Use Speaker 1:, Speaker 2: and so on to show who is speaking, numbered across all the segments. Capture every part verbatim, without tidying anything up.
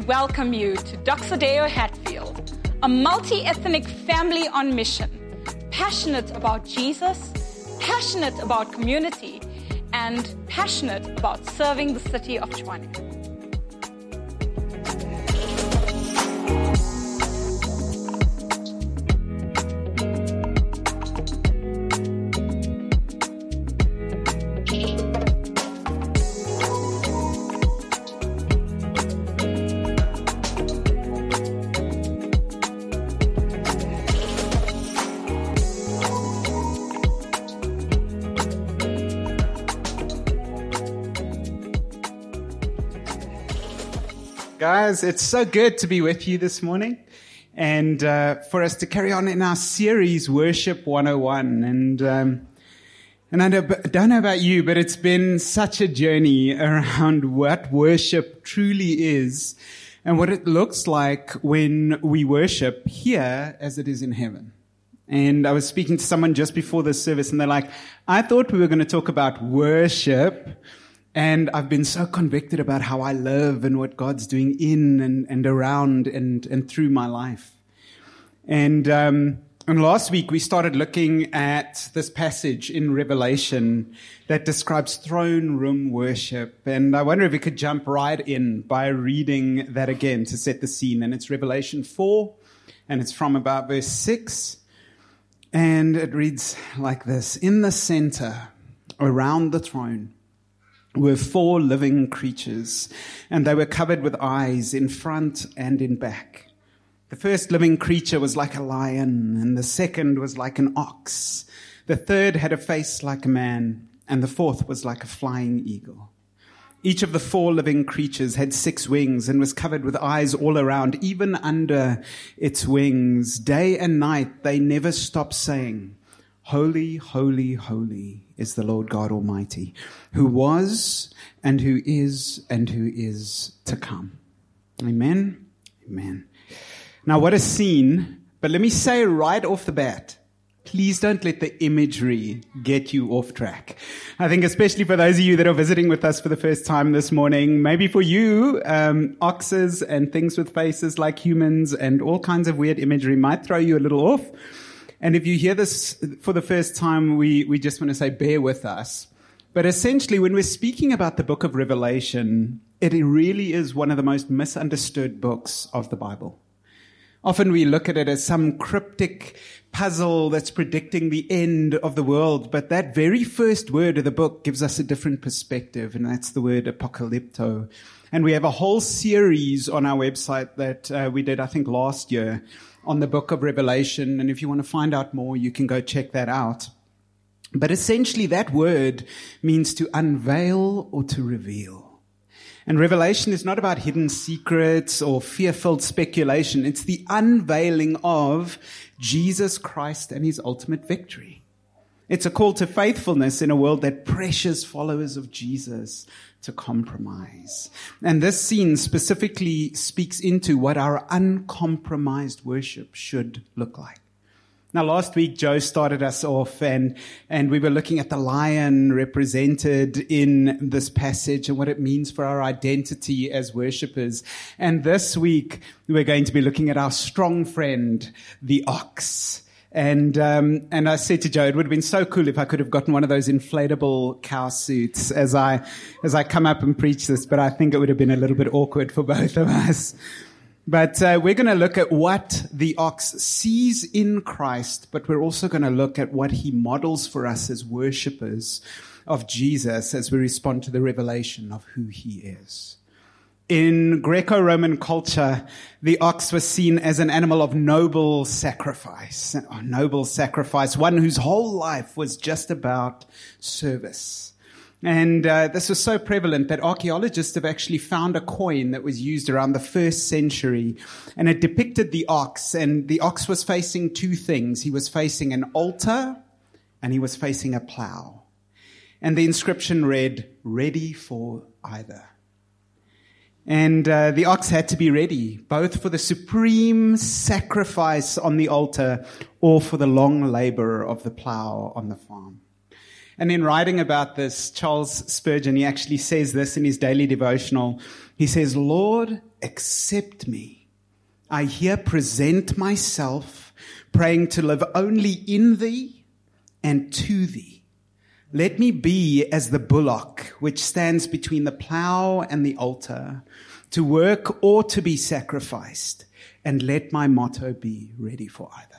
Speaker 1: welcome you to Doxa Deo Hatfield, a multi-ethnic family on mission, passionate about Jesus, passionate about community, and passionate about serving the city of Tshwane.
Speaker 2: Guys, it's so good to be with you this morning and uh, for us to carry on in our series, Worship one oh one. And um, and I don't, don't know about you, but it's been such a journey around what worship truly is and what it looks like when we worship here as it is in heaven. And I was speaking to someone just before this service, and they're like, I thought we were going to talk about worship, and I've been so convicted about how I live and what God's doing in and, and around and, and through my life. And, um, and last week we started looking at this passage in Revelation that describes throne room worship. And I wonder if we could jump right in by reading that again to set the scene. And it's Revelation four, and it's from about verse six. And it reads like this: In the center, around the throne, were four living creatures, and they were covered with eyes in front and in back. The first living creature was like a lion, and the second was like an ox. The third had a face like a man, and the fourth was like a flying eagle. Each of the four living creatures had six wings and was covered with eyes all around, even under its wings. Day and night they never stopped saying, Holy, holy, holy is the Lord God Almighty, who was and who is and who is to come. Amen. Amen. Now, what a scene. But let me say right off the bat, please don't let the imagery get you off track. I think especially for those of you that are visiting with us for the first time this morning, maybe for you, um, oxes and things with faces like humans and all kinds of weird imagery might throw you a little off. And if you hear this for the first time, we, we just want to say, bear with us. But essentially, when we're speaking about the book of Revelation, it really is one of the most misunderstood books of the Bible. Often we look at it as some cryptic puzzle that's predicting the end of the world. But that very first word of the book gives us a different perspective, and that's the word apocalypto. And we have a whole series on our website that uh, we did, I think, last year on the book of Revelation. And if you want to find out more, you can go check that out. But essentially that word means to unveil or to reveal. And Revelation is not about hidden secrets or fear-filled speculation. It's the unveiling of Jesus Christ and his ultimate victory. It's a call to faithfulness in a world that pressures followers of Jesus to compromise. And this scene specifically speaks into what our uncompromised worship should look like. Now, last week, Joe started us off, and, and we were looking at the lion represented in this passage and what it means for our identity as worshipers. And this week, we're going to be looking at our strong friend, the ox. And um and I said to Joe, it would have been so cool if I could have gotten one of those inflatable cow suits as I as I come up and preach this, but I think it would have been a little bit awkward for both of us. But uh, we're going to look at what the ox sees in Christ, but we're also going to look at what he models for us as worshipers of Jesus as we respond to the revelation of who he is. In Greco-Roman culture, the ox was seen as an animal of noble sacrifice, a noble sacrifice, one whose whole life was just about service. And uh, this was so prevalent that archaeologists have actually found a coin that was used around the first century, and it depicted the ox, and the ox was facing two things. He was facing an altar, and he was facing a plow. And the inscription read, "Ready for either." And uh, the ox had to be ready, both for the supreme sacrifice on the altar or for the long labor of the plow on the farm. And in writing about this, Charles Spurgeon, he actually says this in his daily devotional. He says, "Lord, accept me. I here present myself, praying to live only in thee and to thee. Let me be as the bullock which stands between the plow and the altar, to work or to be sacrificed, and let my motto be ready for either.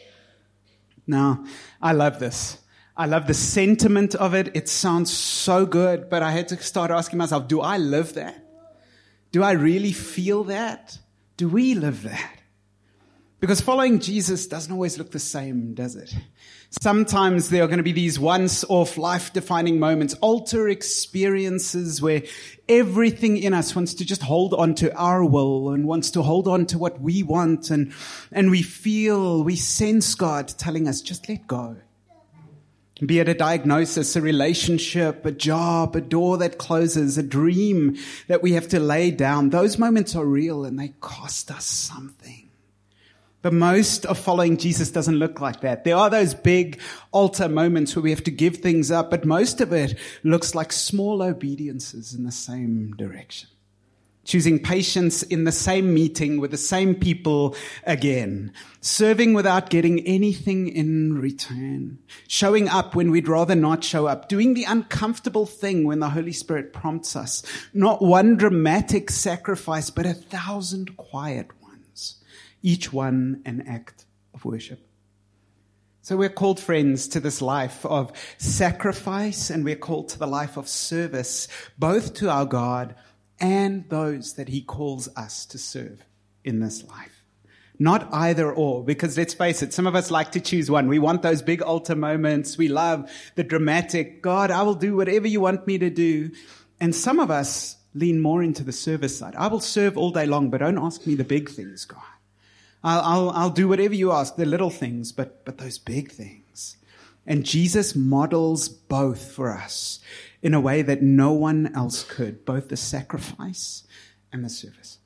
Speaker 2: Now, I love this. I love the sentiment of it. It sounds so good, but I had to start asking myself, do I live that? Do I really feel that? Do we live that? Because following Jesus doesn't always look the same, does it? Sometimes there are going to be these once-off life-defining moments, altar experiences where everything in us wants to just hold on to our will and wants to hold on to what we want. And, and we feel, we sense God telling us, just let go. Be it a diagnosis, a relationship, a job, a door that closes, a dream that we have to lay down. Those moments are real and they cost us something. But most of following Jesus doesn't look like that. There are those big altar moments where we have to give things up, but most of it looks like small obediences in the same direction. Choosing patience in the same meeting with the same people again. Serving without getting anything in return. Showing up when we'd rather not show up. Doing the uncomfortable thing when the Holy Spirit prompts us. Not one dramatic sacrifice, but a thousand quiet ones. Each one an act of worship. So we're called, friends, to this life of sacrifice, and we're called to the life of service, both to our God and those that he calls us to serve in this life. Not either or, because let's face it, some of us like to choose one. We want those big altar moments. We love the dramatic, God, I will do whatever you want me to do. And some of us lean more into the service side. I will serve all day long, but don't ask me the big things, God. I'll, I'll, I'll do whatever you ask, the little things, but, but those big things. And Jesus models both for us in a way that no one else could, both the sacrifice and the service.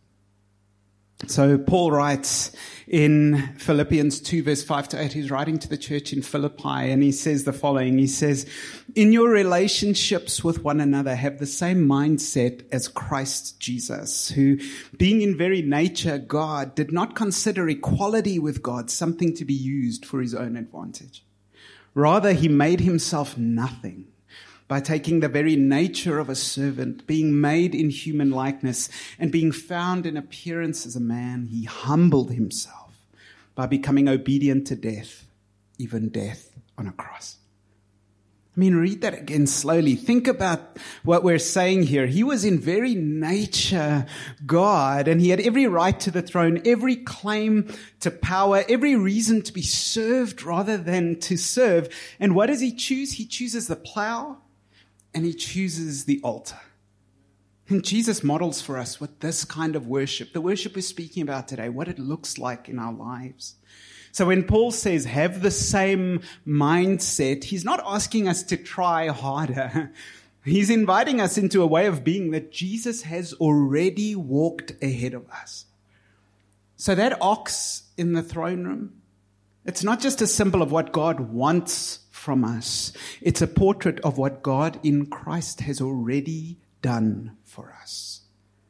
Speaker 2: So Paul writes in Philippians two, verse five to eight, he's writing to the church in Philippi, and he says the following. He says, in your relationships with one another, have the same mindset as Christ Jesus, who, being in very nature God, did not consider equality with God something to be used for his own advantage. Rather, he made himself nothing by taking the very nature of a servant, being made in human likeness, and being found in appearance as a man. He humbled himself by becoming obedient to death, even death on a cross. I mean, read that again slowly. Think about what we're saying here. He was in very nature God, and he had every right to the throne, every claim to power, every reason to be served rather than to serve. And what does he choose? He chooses the plow, and he chooses the altar. And Jesus models for us what this kind of worship, the worship we're speaking about today, what it looks like in our lives. So when Paul says have the same mindset, he's not asking us to try harder. He's inviting us into a way of being that Jesus has already walked ahead of us. So that ox in the throne room, it's not just a symbol of what God wants from us. It's a portrait of what God in Christ has already done for us.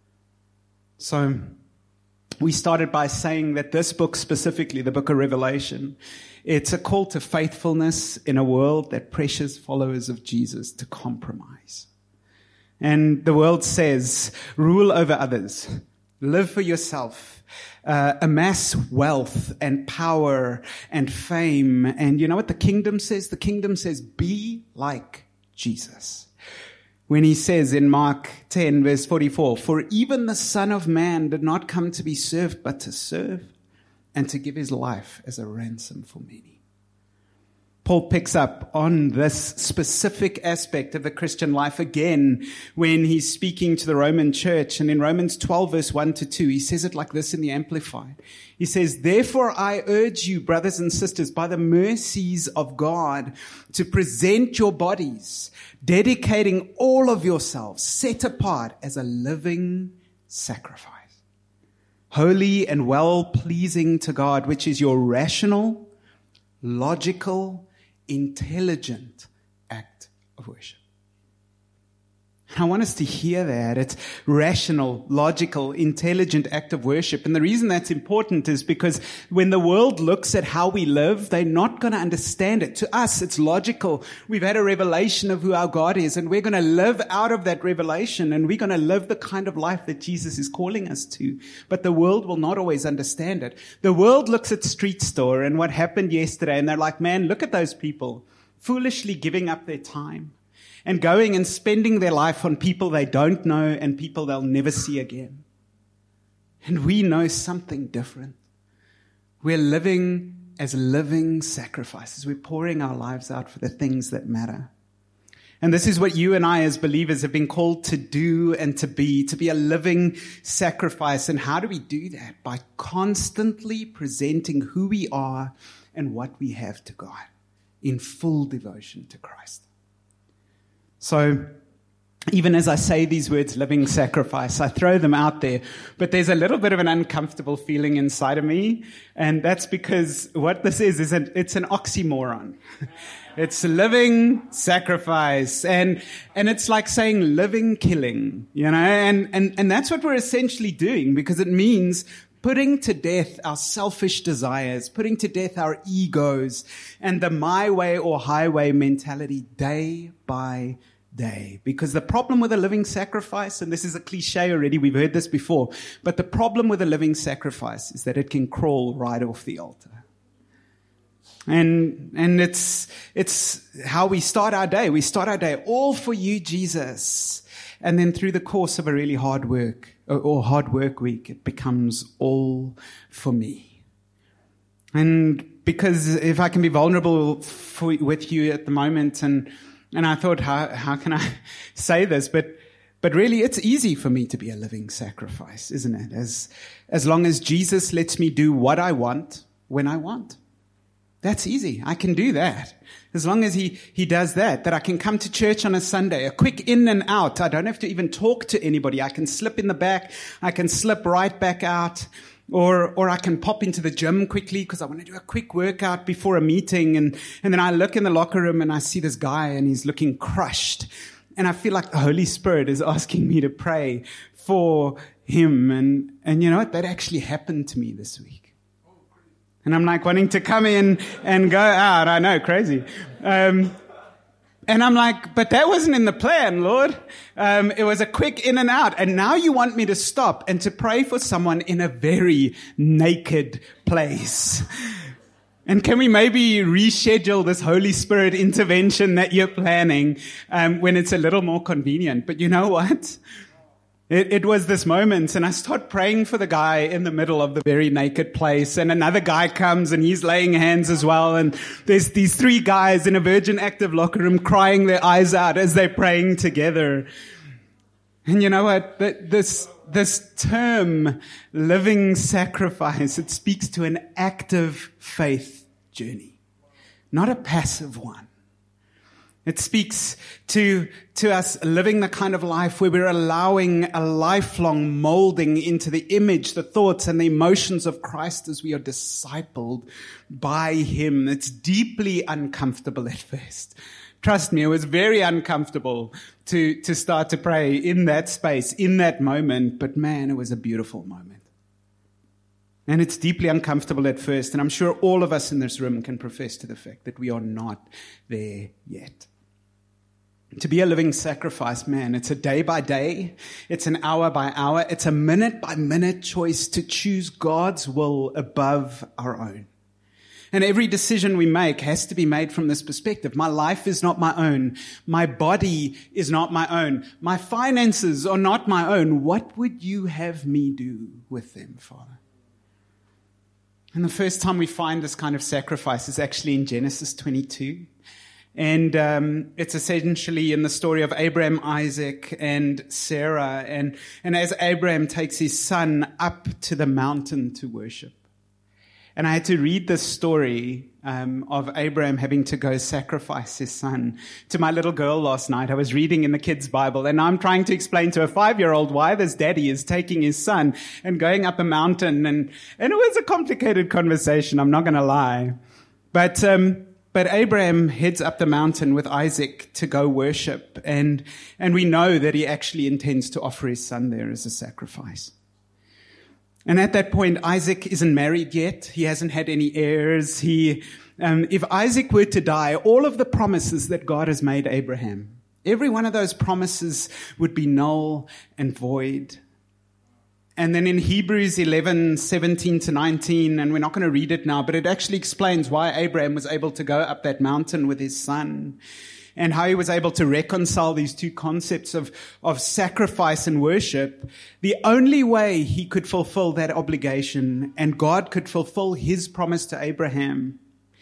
Speaker 2: So we started by saying that this book specifically, the book of Revelation, it's a call to faithfulness in a world that pressures followers of Jesus to compromise. And the world says, rule over others, live for yourself, uh, amass wealth and power and fame. And you know what the kingdom says? The kingdom says, be like Jesus. When he says in Mark ten, verse forty-four, for even the Son of Man did not come to be served, but to serve and to give his life as a ransom for many. Paul picks up on this specific aspect of the Christian life again when he's speaking to the Roman church. And in Romans twelve, verse one to two, he says it like this in the Amplified. He says, therefore I urge you, brothers and sisters, by the mercies of God, to present your bodies, dedicating all of yourselves, set apart as a living sacrifice, holy and well-pleasing to God, which is your rational, logical, intelligent act of worship. I want us to hear that. It's rational, logical, intelligent act of worship. And the reason that's important is because when the world looks at how we live, they're not going to understand it. To us, it's logical. We've had a revelation of who our God is, and we're going to live out of that revelation, and we're going to live the kind of life that Jesus is calling us to. But the world will not always understand it. The world looks at Street Store and what happened yesterday, and they're like, man, look at those people foolishly giving up their time and going and spending their life on people they don't know and people they'll never see again. And we know something different. We're living as living sacrifices. We're pouring our lives out for the things that matter. And this is what you and I as believers have been called to do and to be, to be a living sacrifice. And how do we do that? By constantly presenting who we are and what we have to God in full devotion to Christ. So even as I say these words, living sacrifice, I throw them out there, but there's a little bit of an uncomfortable feeling inside of me. And that's because what this is, is an, it's an oxymoron. It's living sacrifice. And, and it's like saying living killing, you know, and, and, and that's what we're essentially doing, because it means putting to death our selfish desires, putting to death our egos and the my way or highway mentality day by day. Because the problem with a living sacrifice, and this is a cliche already, we've heard this before, but the problem with a living sacrifice is that it can crawl right off the altar. And, and it's, it's how we start our day. We start our day all for you, Jesus. And then through the course of a really hard work or hard work week, it becomes all for me. And because if I can be vulnerable for, with you at the moment, and, and I thought, how, how can I say this? But, but really it's easy for me to be a living sacrifice, isn't it? As, as long as Jesus lets me do what I want when I want. That's easy. I can do that. As long as he, he does that, that I can come to church on a Sunday, a quick in and out. I don't have to even talk to anybody. I can slip in the back. I can slip right back out. Or, or I can pop into the gym quickly because I want to do a quick workout before a meeting. And, and then I look in the locker room and I see this guy and he's looking crushed. And I feel like the Holy Spirit is asking me to pray for him. And, and you know what? That actually happened to me this week. And I'm like wanting to come in and go out. I know, crazy. Um, and I'm like, but that wasn't in the plan, Lord. Um, it was a quick in and out. And now you want me to stop and to pray for someone in a very naked place. And can we maybe reschedule this Holy Spirit intervention that you're planning um, when it's a little more convenient? But you know what? It, it was this moment, and I start praying for the guy in the middle of the very naked place, and another guy comes and he's laying hands as well, and there's these three guys in a Virgin Active locker room crying their eyes out as they're praying together. And you know what? This, this term, living sacrifice, it speaks to an active faith journey, not a passive one. It speaks to, to us living the kind of life where we're allowing a lifelong molding into the image, the thoughts and the emotions of Christ as we are discipled by him. It's deeply uncomfortable at first. Trust me, it was very uncomfortable to, to start to pray in that space, in that moment. But man, it was a beautiful moment. And it's deeply uncomfortable at first. And I'm sure all of us in this room can profess to the fact that we are not there yet. To be a living sacrifice, man, it's a day by day, it's an hour by hour, it's a minute by minute choice to choose God's will above our own. And every decision we make has to be made from this perspective. My life is not my own. My body is not my own. My finances are not my own. What would you have me do with them, Father? And the first time we find this kind of sacrifice is actually in Genesis twenty-two. And um, it's essentially in the story of Abraham, Isaac, and Sarah. And, and as Abraham takes his son up to the mountain to worship. And I had to read this story um, of Abraham having to go sacrifice his son to my little girl last night. I was reading in the kids' Bible, and I'm trying to explain to a five-year-old why this daddy is taking his son and going up a mountain. And, and it was a complicated conversation, I'm not going to lie. But... Um, But Abraham heads up the mountain with Isaac to go worship, and, and we know that he actually intends to offer his son there as a sacrifice. And at that point, Isaac isn't married yet. He hasn't had any heirs. He, um, if Isaac were to die, all of the promises that God has made Abraham, every one of those promises would be null and void. And then in Hebrews eleven, seventeen to nineteen, and we're not going to read it now, but it actually explains why Abraham was able to go up that mountain with his son and how he was able to reconcile these two concepts of, of sacrifice and worship. The only way he could fulfill that obligation and God could fulfill his promise to Abraham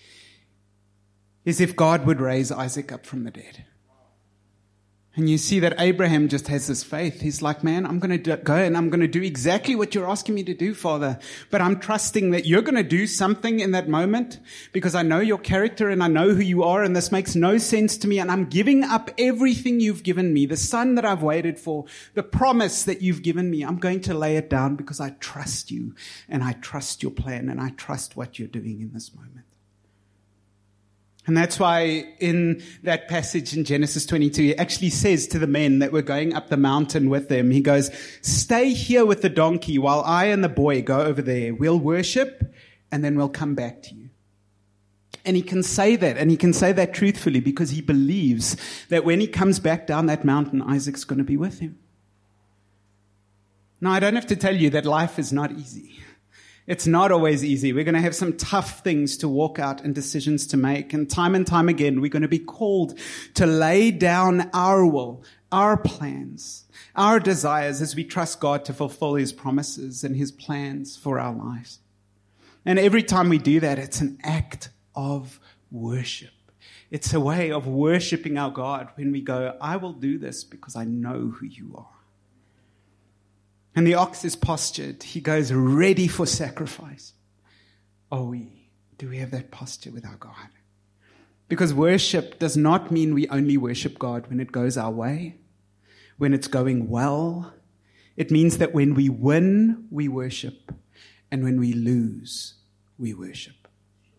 Speaker 2: is if God would raise Isaac up from the dead. And you see that Abraham just has this faith. He's like, man, I'm going to go and I'm going to do exactly what you're asking me to do, Father. But I'm trusting that you're going to do something in that moment because I know your character and I know who you are, and this makes no sense to me. And I'm giving up everything you've given me, the son that I've waited for, the promise that you've given me. I'm going to lay it down because I trust you and I trust your plan and I trust what you're doing in this moment. And that's why in that passage in Genesis twenty-two, he actually says to the men that were going up the mountain with them, he goes, stay here with the donkey while I and the boy go over there. We'll worship and then we'll come back to you. And he can say that, and he can say that truthfully because he believes that when he comes back down that mountain, Isaac's going to be with him. Now, I don't have to tell you that life is not easy. It's not always easy. We're going to have some tough things to walk out and decisions to make. And time and time again, we're going to be called to lay down our will, our plans, our desires as we trust God to fulfill his promises and his plans for our lives. And every time we do that, it's an act of worship. It's a way of worshiping our God when we go, I will do this because I know who you are. And the ox is postured. He goes ready for sacrifice. Oh, we, do we have that posture with our God? Because worship does not mean we only worship God when it goes our way, when it's going well. It means that when we win, we worship. And when we lose, we worship.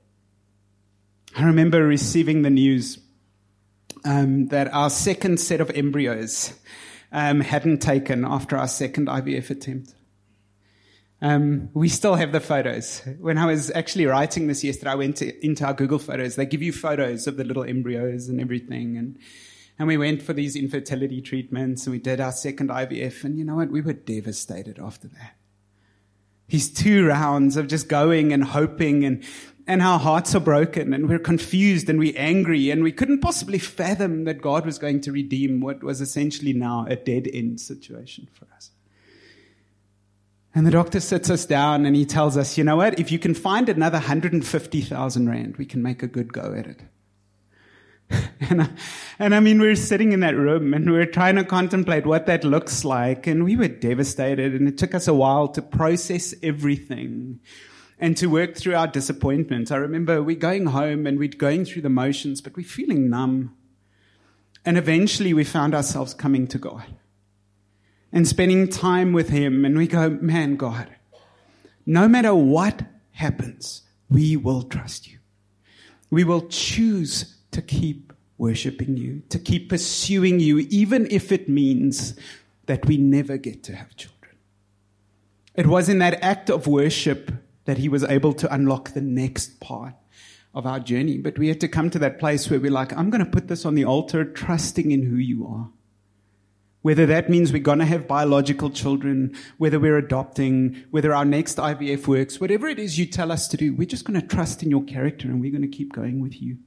Speaker 2: I remember receiving the news um, that our second set of embryos Um, hadn't taken after our second I V F attempt. Um, we still have the photos. When I was actually writing this yesterday, I went to, into our Google Photos. They give you photos of the little embryos and everything. And, and we went for these infertility treatments, and we did our second I V F. And you know what? We were devastated after that. These two rounds of just going and hoping, and and our hearts are broken, and we're confused, and we're angry, and we couldn't possibly fathom that God was going to redeem what was essentially now a dead-end situation for us. And the doctor sits us down, and he tells us, you know what, if you can find another one hundred fifty thousand rand, we can make a good go at it. and, I, and I mean, we were sitting in that room, and we were trying to contemplate what that looks like, and we were devastated, and it took us a while to process everything and to work through our disappointment. I remember we going home and we're going through the motions, but we're feeling numb. And eventually we found ourselves coming to God and spending time with him. And we go, man, God, no matter what happens, we will trust you. We will choose to keep worshiping you, to keep pursuing you, even if it means that we never get to have children. It was in that act of worship that he was able to unlock the next part of our journey. But we had to come to that place where we're like, I'm going to put this on the altar, trusting in who you are. Whether that means we're going to have biological children, whether we're adopting, whether our next I V F works, whatever it is you tell us to do, we're just going to trust in your character and we're going to keep going with you.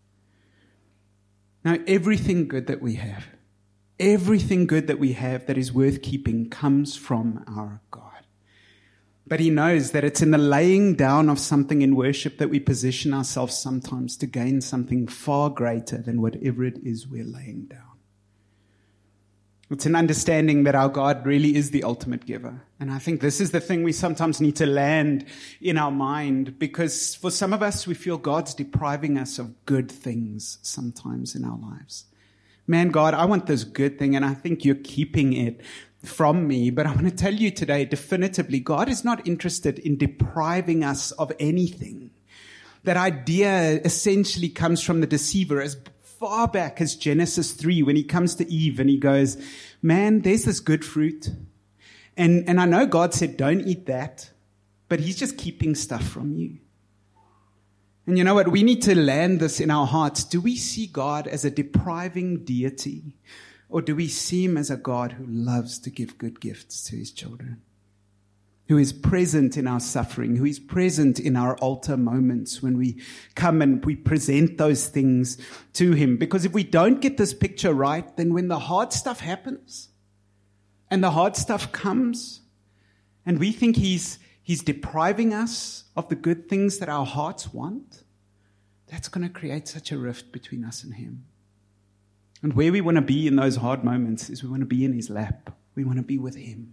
Speaker 2: Now, everything good that we have, everything good that we have that is worth keeping comes from our God. But he knows that it's in the laying down of something in worship that we position ourselves sometimes to gain something far greater than whatever it is we're laying down. It's an understanding that our God really is the ultimate giver. And I think this is the thing we sometimes need to land in our mind, because for some of us, we feel God's depriving us of good things sometimes in our lives. Man, God, I want this good thing, and I think you're keeping it from me. But I want to tell you today, definitively, God is not interested in depriving us of anything. That idea essentially comes from the deceiver as far back as Genesis three, when he comes to Eve and he goes, man, there's this good fruit. And, and I know God said, don't eat that, but he's just keeping stuff from you. And you know what? We need to land this in our hearts. Do we see God as a depriving deity, or do we see him as a God who loves to give good gifts to his children? Who is present in our suffering, who is present in our altar moments when we come and we present those things to him. Because if we don't get this picture right, then when the hard stuff happens and the hard stuff comes and we think he's, he's depriving us of the good things that our hearts want, that's going to create such a rift between us and him. And where we want to be in those hard moments is we want to be in his lap. We want to be with him.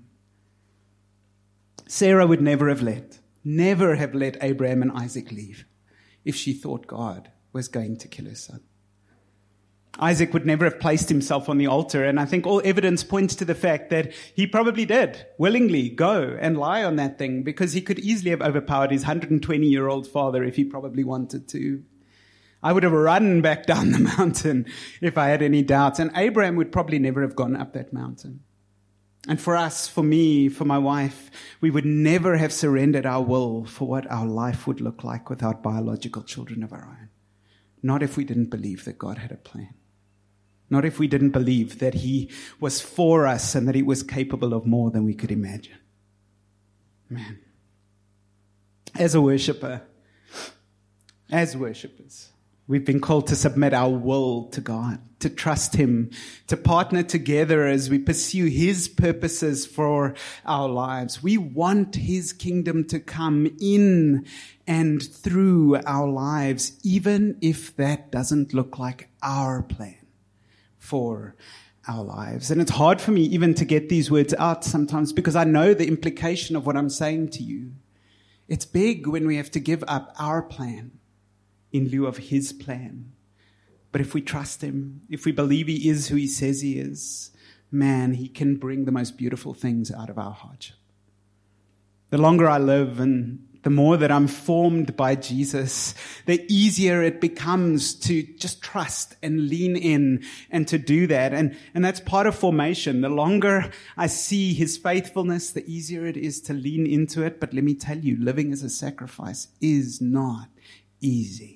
Speaker 2: Sarah would never have let, never have let Abraham and Isaac leave if she thought God was going to kill her son. Isaac would never have placed himself on the altar, and I think all evidence points to the fact that he probably did willingly go and lie on that thing, because he could easily have overpowered his one hundred twenty-year-old father if he probably wanted to. I would have run back down the mountain if I had any doubts, and Abraham would probably never have gone up that mountain. And for us, for me, for my wife, we would never have surrendered our will for what our life would look like without biological children of our own. Not if we didn't believe that God had a plan. Not if we didn't believe that he was for us and that he was capable of more than we could imagine. Man. As a worshiper, as worshipers, we've been called to submit our will to God, to trust him, to partner together as we pursue his purposes for our lives. We want his kingdom to come in and through our lives, even if that doesn't look like our plan for our lives. And it's hard for me even to get these words out sometimes, because I know the implication of what I'm saying to you. It's big when we have to give up our plan in lieu of his plan. But if we trust him, if we believe he is who he says he is, man, he can bring the most beautiful things out of our hardship. The longer I live and the more that I'm formed by Jesus, the easier it becomes to just trust and lean in and to do that. And, and that's part of formation. The longer I see his faithfulness, the easier it is to lean into it. But let me tell you, living as a sacrifice is not easy.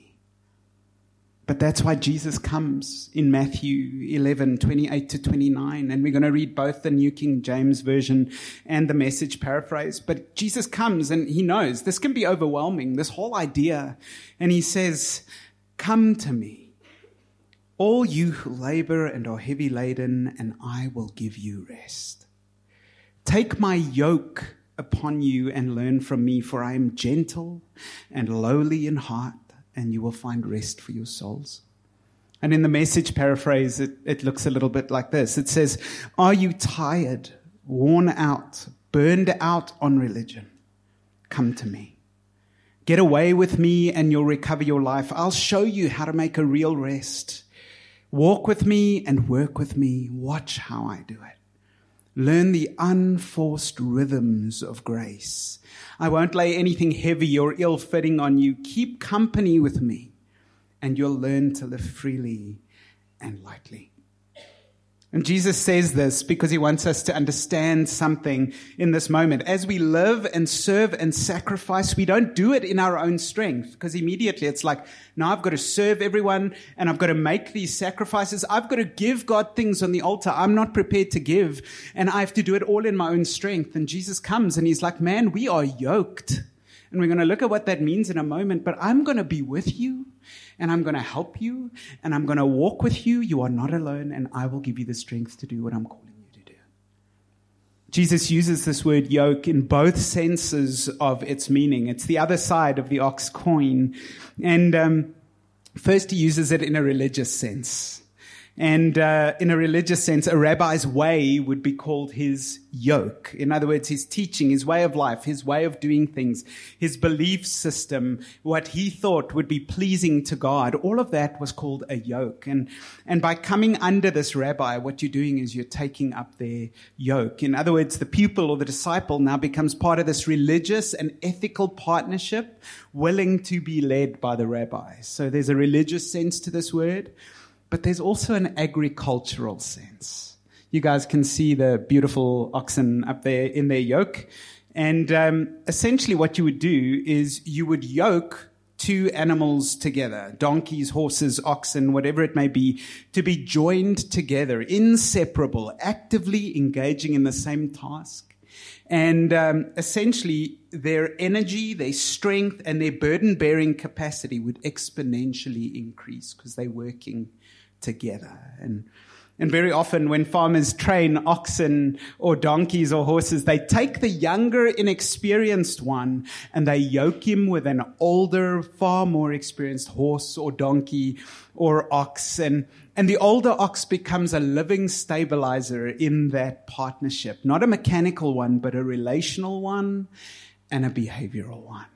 Speaker 2: But that's why Jesus comes in Matthew eleven, twenty-eight to twenty-nine. And we're going to read both the New King James Version and the Message paraphrase. But Jesus comes and he knows this can be overwhelming, this whole idea. And he says, come to me, all you who labor and are heavy laden, and I will give you rest. Take my yoke upon you and learn from me, for I am gentle and lowly in heart, and you will find rest for your souls. And in the Message paraphrase, it, it looks a little bit like this. It says, are you tired, worn out, burned out on religion? Come to me. Get away with me and you'll recover your life. I'll show you how to make a real rest. Walk with me and work with me. Watch how I do it. Learn the unforced rhythms of grace. I won't lay anything heavy or ill-fitting on you. Keep company with me, and you'll learn to live freely and lightly. And Jesus says this because he wants us to understand something in this moment. As we live and serve and sacrifice, we don't do it in our own strength, because immediately it's like, now I've got to serve everyone and I've got to make these sacrifices. I've got to give God things on the altar I'm not prepared to give, and I have to do it all in my own strength. And Jesus comes and he's like, man, we are yoked. And we're going to look at what that means in a moment, but I'm going to be with you, and I'm going to help you, and I'm going to walk with you. You are not alone, and I will give you the strength to do what I'm calling you to do. Jesus uses this word yoke in both senses of its meaning. It's the other side of the ox coin. And um, first he uses it in a religious sense. And uh, in a religious sense, a rabbi's way would be called his yoke. In other words, his teaching, his way of life, his way of doing things, his belief system, what he thought would be pleasing to God, all of that was called a yoke. And, and by coming under this rabbi, what you're doing is you're taking up their yoke. In other words, the pupil or the disciple now becomes part of this religious and ethical partnership, willing to be led by the rabbi. So there's a religious sense to this word. But there's also an agricultural sense. You guys can see the beautiful oxen up there in their yoke. And um, essentially what you would do is you would yoke two animals together, donkeys, horses, oxen, whatever it may be, to be joined together, inseparable, actively engaging in the same task. And um, essentially their energy, their strength, and their burden-bearing capacity would exponentially increase because they're working together. And and very often when farmers train oxen or donkeys or horses, they take the younger, inexperienced one and they yoke him with an older, far more experienced horse or donkey or ox. And, and the older ox becomes a living stabilizer in that partnership. Not a mechanical one, but a relational one and a behavioral one.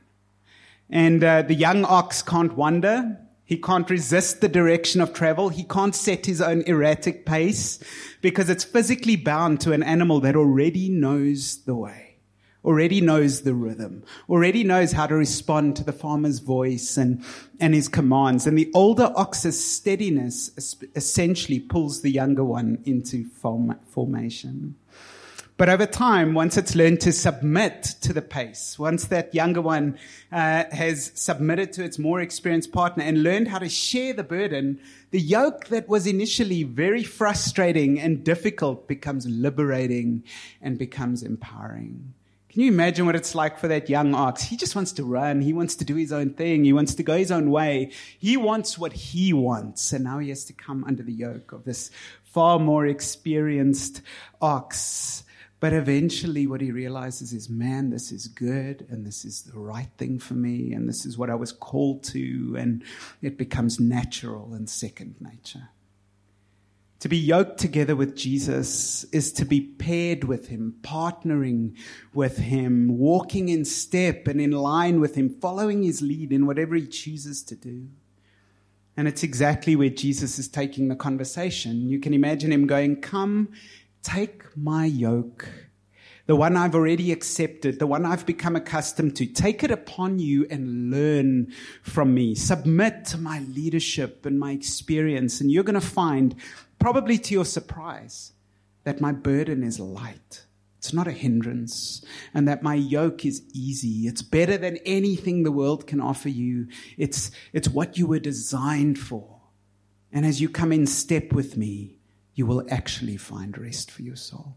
Speaker 2: And uh, the young ox can't wander. He can't resist the direction of travel. He can't set his own erratic pace because it's physically bound to an animal that already knows the way, already knows the rhythm, already knows how to respond to the farmer's voice and, and his commands. And the older ox's steadiness essentially pulls the younger one into form, formation. But over time, once it's learned to submit to the pace, once that younger one uh, has submitted to its more experienced partner and learned how to share the burden, the yoke that was initially very frustrating and difficult becomes liberating and becomes empowering. Can you imagine what it's like for that young ox? He just wants to run. He wants to do his own thing. He wants to go his own way. He wants what he wants. And now he has to come under the yoke of this far more experienced ox. But eventually what he realizes is, man, this is good and this is the right thing for me and this is what I was called to, and it becomes natural and second nature. To be yoked together with Jesus is to be paired with him, partnering with him, walking in step and in line with him, following his lead in whatever he chooses to do. And it's exactly where Jesus is taking the conversation. You can imagine him going, come, take my yoke, the one I've already accepted, the one I've become accustomed to. Take it upon you and learn from me. Submit to my leadership and my experience. And you're going to find, probably to your surprise, that my burden is light. It's not a hindrance. And that my yoke is easy. It's better than anything the world can offer you. It's, it's what you were designed for. And as you come in step with me, you will actually find rest for your soul.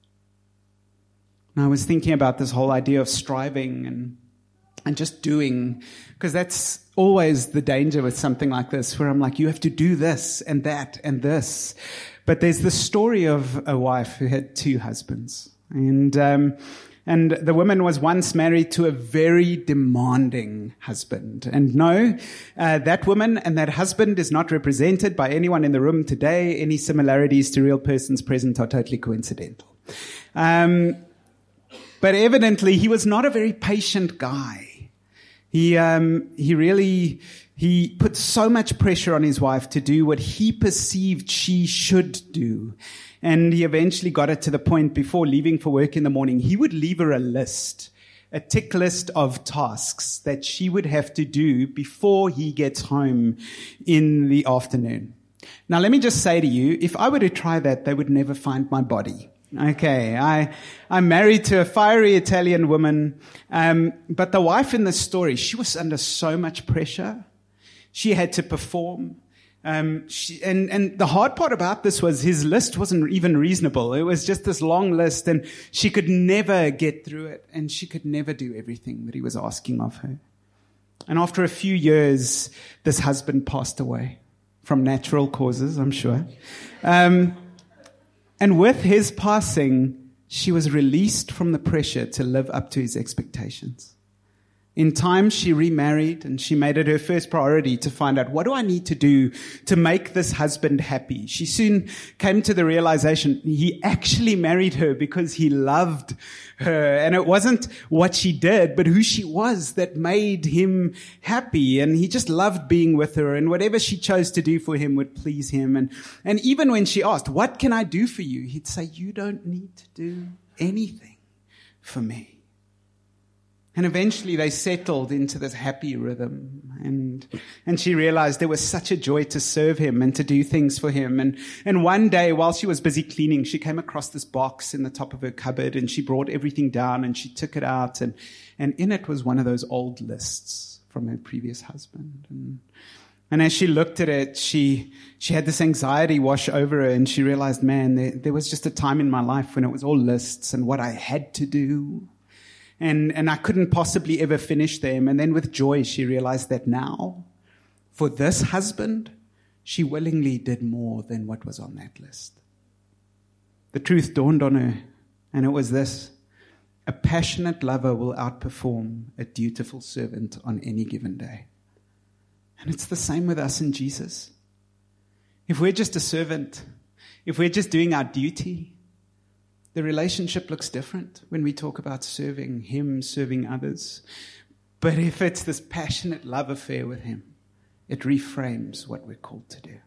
Speaker 2: Now, I was thinking about this whole idea of striving and and just doing, because that's always the danger with something like this, where I'm like, you have to do this and that and this. But there's the story of a wife who had two husbands. And um, and the woman was once married to a very demanding husband. And no, uh, that woman and that husband is not represented by anyone in the room today. Any similarities to real persons present are totally coincidental. Um, but evidently, he was not a very patient guy. He um, he really he put so much pressure on his wife to do what he perceived she should do. And he eventually got it to the point, before leaving for work in the morning, he would leave her a list, a tick list of tasks that she would have to do before he gets home in the afternoon. Now, let me just say to you, if I were to try that, they would never find my body. Okay, I, I'm married to a fiery Italian woman, um, but the wife in this story, she was under so much pressure. She had to perform. Um, she, and, and the hard part about this was his list wasn't even reasonable. It was just this long list, and she could never get through it, and she could never do everything that he was asking of her. And after a few years, this husband passed away from natural causes, I'm sure. Um, and with his passing, she was released from the pressure to live up to his expectations. In time, she remarried, and she made it her first priority to find out, what do I need to do to make this husband happy? She soon came to the realization he actually married her because he loved her. And it wasn't what she did, but who she was that made him happy. And he just loved being with her, and whatever she chose to do for him would please him. And, and even when she asked, what can I do for you? He'd say, you don't need to do anything for me. And eventually they settled into this happy rhythm. And, and she realized there was such a joy to serve him and to do things for him. And, and one day while she was busy cleaning, she came across this box in the top of her cupboard, and she brought everything down and she took it out. And, and in it was one of those old lists from her previous husband. And, and as she looked at it, she, she had this anxiety wash over her, and she realized, man, there, there was just a time in my life when it was all lists and what I had to do. And, and I couldn't possibly ever finish them. And then with joy, she realized that now, for this husband, she willingly did more than what was on that list. The truth dawned on her, and it was this: a passionate lover will outperform a dutiful servant on any given day. And it's the same with us and Jesus. If we're just a servant, if we're just doing our duty, the relationship looks different when we talk about serving him, serving others. But if it's this passionate love affair with him, it reframes what we're called to do.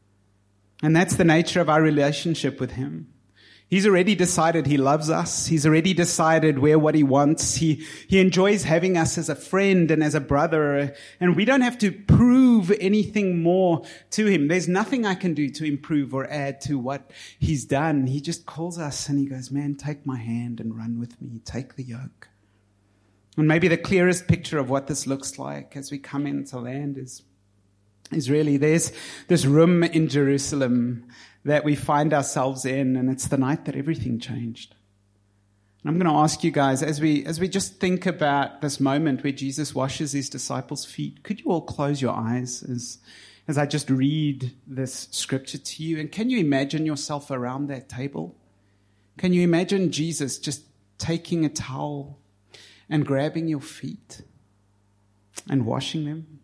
Speaker 2: And that's the nature of our relationship with him. He's already decided he loves us. He's already decided we're what he wants. He, he enjoys having us as a friend and as a brother. And we don't have to prove anything more to him. There's nothing I can do to improve or add to what he's done. He just calls us and he goes, man, take my hand and run with me. Take the yoke. And maybe the clearest picture of what this looks like as we come into land is, is really there's this room in Jerusalem that we find ourselves in, and it's the night that everything changed. And I'm going to ask you guys, as we as we just think about this moment where Jesus washes his disciples' feet, could you all close your eyes as, as I just read this scripture to you? And can you imagine yourself around that table? Can you imagine Jesus just taking a towel and grabbing your feet and washing them?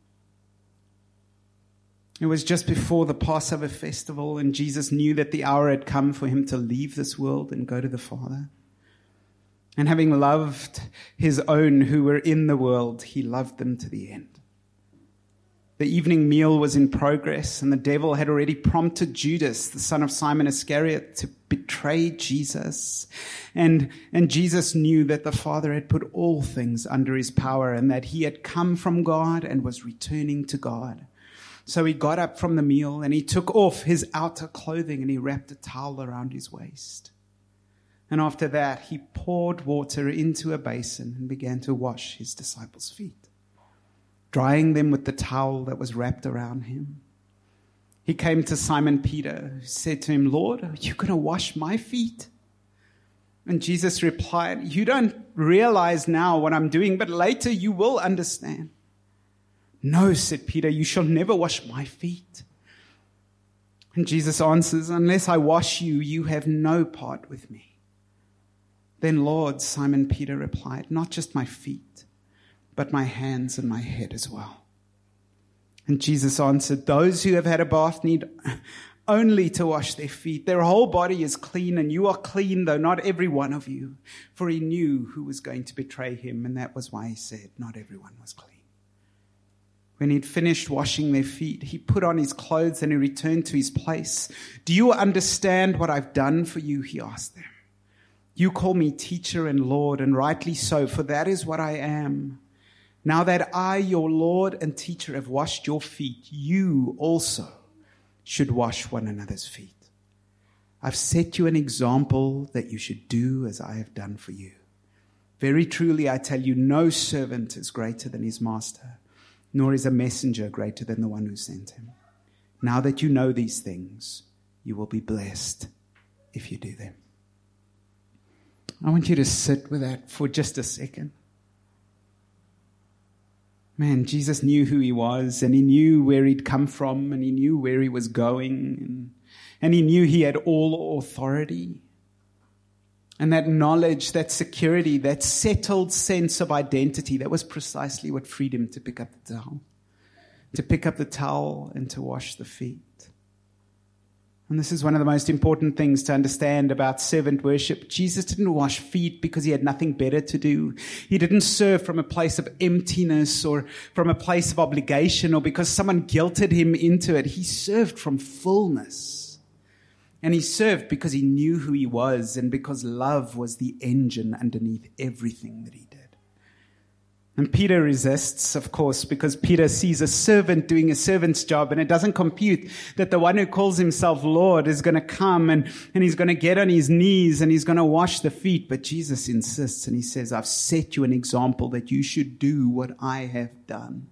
Speaker 2: It was just before the Passover festival, and Jesus knew that the hour had come for him to leave this world and go to the Father. And having loved his own who were in the world, he loved them to the end. The evening meal was in progress, and the devil had already prompted Judas, the son of Simon Iscariot, to betray Jesus. And, and Jesus knew that the Father had put all things under his power, and that he had come from God and was returning to God. So he got up from the meal and he took off his outer clothing and he wrapped a towel around his waist. And after that, he poured water into a basin and began to wash his disciples' feet, drying them with the towel that was wrapped around him. He came to Simon Peter, who said to him, Lord, are you going to wash my feet? And Jesus replied, you don't realize now what I'm doing, but later you will understand. No, said Peter, you shall never wash my feet. And Jesus answers, unless I wash you, you have no part with me. Then, Lord, Simon Peter replied, not just my feet, but my hands and my head as well. And Jesus answered, those who have had a bath need only to wash their feet. Their whole body is clean, and you are clean, though not every one of you. For he knew who was going to betray him, and that was why he said, not everyone was clean. When he'd finished washing their feet, he put on his clothes and he returned to his place. Do you understand what I've done for you? He asked them. You call me teacher and Lord, and rightly so, for that is what I am. Now that I, your Lord and teacher, have washed your feet, you also should wash one another's feet. I've set you an example that you should do as I have done for you. Very truly, I tell you, no servant is greater than his master, nor is a messenger greater than the one who sent him. Now that you know these things, you will be blessed if you do them. I want you to sit with that for just a second. Man, Jesus knew who he was, and he knew where he'd come from, and he knew where he was going, and, and he knew he had all authority. And that knowledge, that security, that settled sense of identity, that was precisely what freed him to pick up the towel. To pick up the towel and to wash the feet. And this is one of the most important things to understand about servant worship. Jesus didn't wash feet because he had nothing better to do. He didn't serve from a place of emptiness or from a place of obligation or because someone guilted him into it. He served from fullness. And he served because he knew who he was and because love was the engine underneath everything that he did. And Peter resists, of course, because Peter sees a servant doing a servant's job, and it doesn't compute that the one who calls himself Lord is going to come and, and he's going to get on his knees and he's going to wash the feet. But Jesus insists, and he says, I've set you an example that you should do what I have done.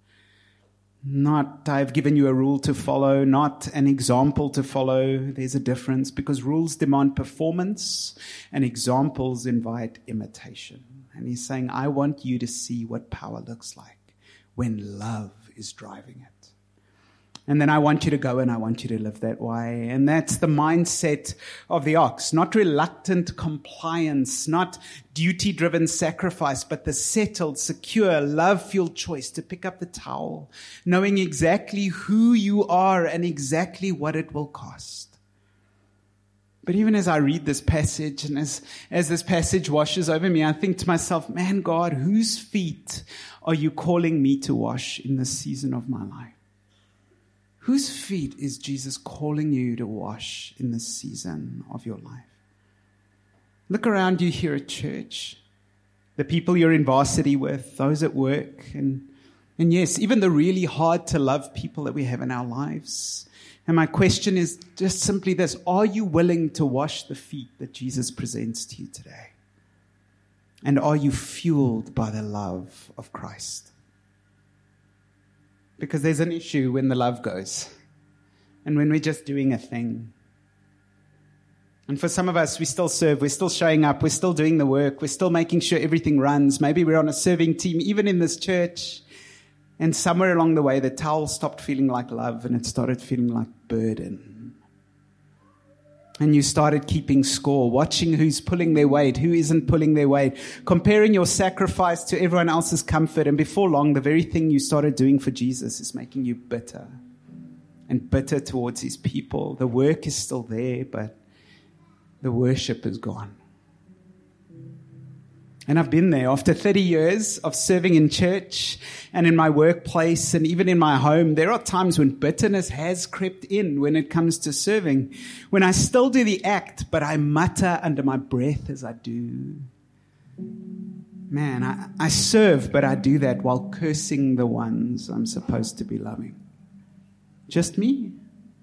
Speaker 2: Not, I've given you a rule to follow, not an example to follow. There's a difference because rules demand performance and examples invite imitation. And he's saying, I want you to see what power looks like when love is driving it. And then I want you to go and I want you to live that way. And that's the mindset of the ox. Not reluctant compliance, not duty-driven sacrifice, but the settled, secure, love-fueled choice to pick up the towel, knowing exactly who you are and exactly what it will cost. But even as I read this passage and as, as this passage washes over me, I think to myself, man, God, whose feet are you calling me to wash in this season of my life? Whose feet is Jesus calling you to wash in this season of your life? Look around you here at church, the people you're in varsity with, those at work, and, and yes, even the really hard to love people that we have in our lives. And my question is just simply this. Are you willing to wash the feet that Jesus presents to you today? And are you fueled by the love of Christ? Because there's an issue when the love goes and when we're just doing a thing. And for some of us, we still serve, we're still showing up, we're still doing the work, we're still making sure everything runs. Maybe we're on a serving team, even in this church. And somewhere along the way, the towel stopped feeling like love and it started feeling like burden. And you started keeping score, watching who's pulling their weight, who isn't pulling their weight, comparing your sacrifice to everyone else's comfort. And before long, the very thing you started doing for Jesus is making you bitter and bitter towards his people. The work is still there, but the worship is gone. And I've been there after thirty years of serving in church and in my workplace and even in my home. There are times when bitterness has crept in when it comes to serving, when I still do the act, but I mutter under my breath as I do. Man, I, I serve, but I do that while cursing the ones I'm supposed to be loving. Just me.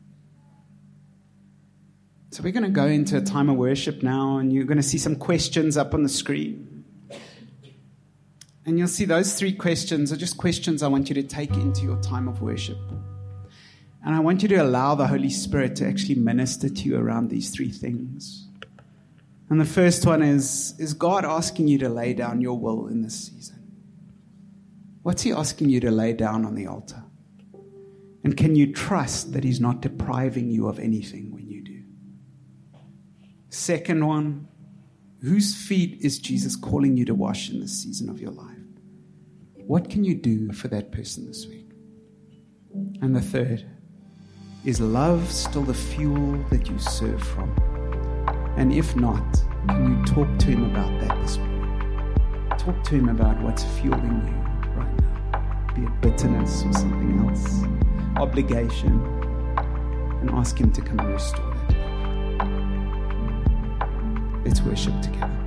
Speaker 2: So we're going to go into a time of worship now, and you're going to see some questions up on the screen. And you'll see those three questions are just questions I want you to take into your time of worship. And I want you to allow the Holy Spirit to actually minister to you around these three things. And the first one is, is God asking you to lay down your will in this season? What's he asking you to lay down on the altar? And can you trust that he's not depriving you of anything when you do? Second one, whose feet is Jesus calling you to wash in this season of your life? What can you do for that person this week? And the third, is love still the fuel that you serve from? And if not, can you talk to him about that this morning? Talk to him about what's fueling you right now, be it bitterness or something else, obligation, and ask him to come and restore that love. Let's worship together.